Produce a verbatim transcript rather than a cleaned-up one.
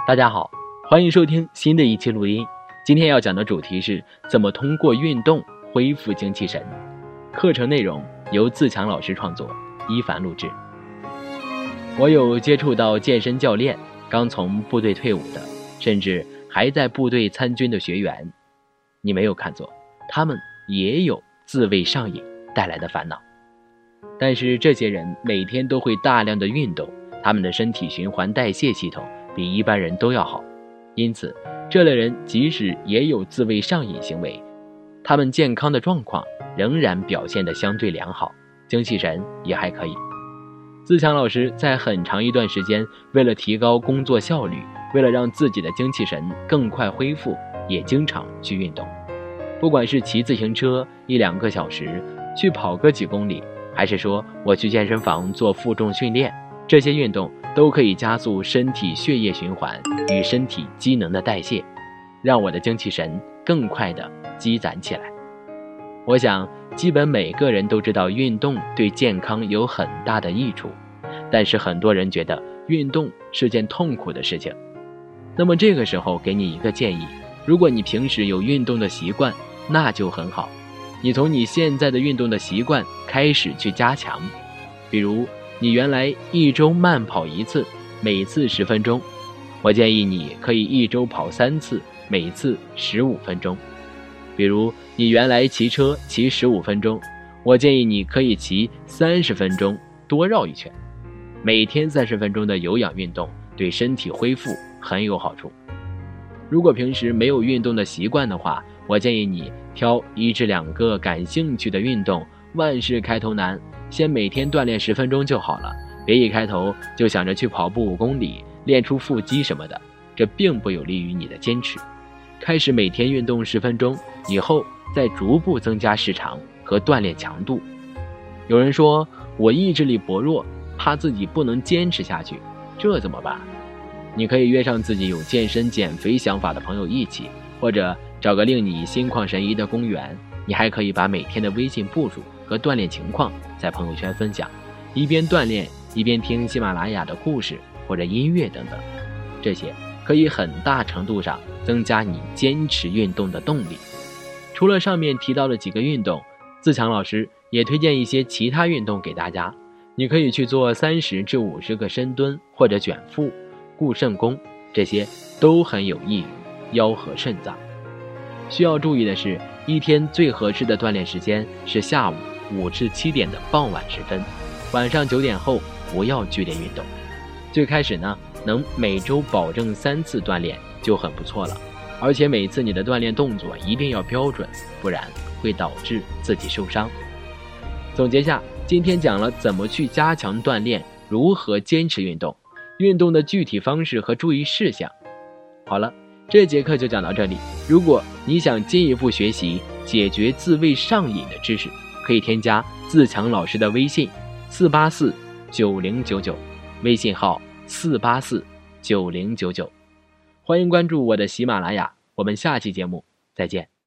大家好，欢迎收听新的一期录音。今天要讲的主题是怎么通过运动恢复精气神。课程内容由自强老师创作，一凡录制。我有接触到健身教练，刚从部队退伍的，甚至还在部队参军的学员。你没有看错，他们也有自慰上瘾带来的烦恼。但是这些人每天都会大量的运动，他们的身体循环代谢系统比一般人都要好，因此这类人即使也有自慰上瘾行为，他们健康的状况仍然表现得相对良好，精气神也还可以。自强老师在很长一段时间，为了提高工作效率，为了让自己的精气神更快恢复，也经常去运动。不管是骑自行车一两个小时，去跑个几公里，还是说我去健身房做负重训练，这些运动都可以加速身体血液循环与身体机能的代谢，让我的精气神更快地积攒起来。我想基本每个人都知道运动对健康有很大的益处，但是很多人觉得运动是件痛苦的事情。那么这个时候给你一个建议，如果你平时有运动的习惯，那就很好，你从你现在的运动的习惯开始去加强。比如你原来一周慢跑一次，每次十分钟，我建议你可以一周跑三次，每次十五分钟。比如你原来骑车骑十五分钟，我建议你可以骑三十分钟，多绕一圈。每天三十分钟的有氧运动对身体恢复很有好处。如果平时没有运动的习惯的话，我建议你挑一至两个感兴趣的运动，万事开头难，先每天锻炼十分钟就好了，别一开头就想着去跑步五公里，练出腹肌什么的，这并不有利于你的坚持。开始每天运动十分钟，以后再逐步增加时长和锻炼强度。有人说我意志力薄弱，怕自己不能坚持下去，这怎么办？你可以约上自己有健身减肥想法的朋友一起，或者找个令你心旷神怡的公园。你还可以把每天的微信步数和锻炼情况在朋友圈分享，一边锻炼一边听喜马拉雅的故事或者音乐等等，这些可以很大程度上增加你坚持运动的动力。除了上面提到的几个运动，自强老师也推荐一些其他运动给大家。你可以去做三十至五十个深蹲或者卷腹、固肾功，这些都很有益于腰和肾脏。需要注意的是，一天最合适的锻炼时间是下午五至七点的傍晚时分，晚上九点后不要剧烈运动。最开始呢，能每周保证三次锻炼就很不错了，而且每次你的锻炼动作一定要标准，不然会导致自己受伤。总结下，今天讲了怎么去加强锻炼，如何坚持运动，运动的具体方式和注意事项。好了，这节课就讲到这里。如果你想进一步学习解决自慰上瘾的知识，可以添加自强老师的微信四八四九零九九，微信号四八四九零九九。欢迎关注我的喜马拉雅，我们下期节目再见。